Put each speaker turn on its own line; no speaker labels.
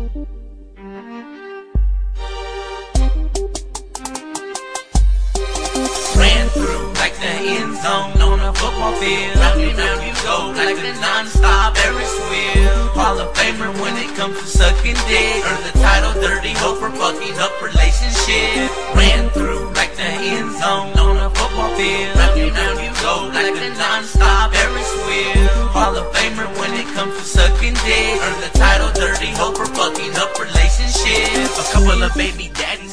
Ran through like the end zone on a football field. Round you go like a non-stop Ferris wheel. Hall of Famer when it comes to sucking dick. Earned the title dirty hoe for fucking up relationships. Ran through like the end zone on a football field. Round you go like a non-stop Ferris wheel. Hall of Famer when it comes to sucking dick. Earned the title dirty hoe for fucking up relationships. A couple of baby daddies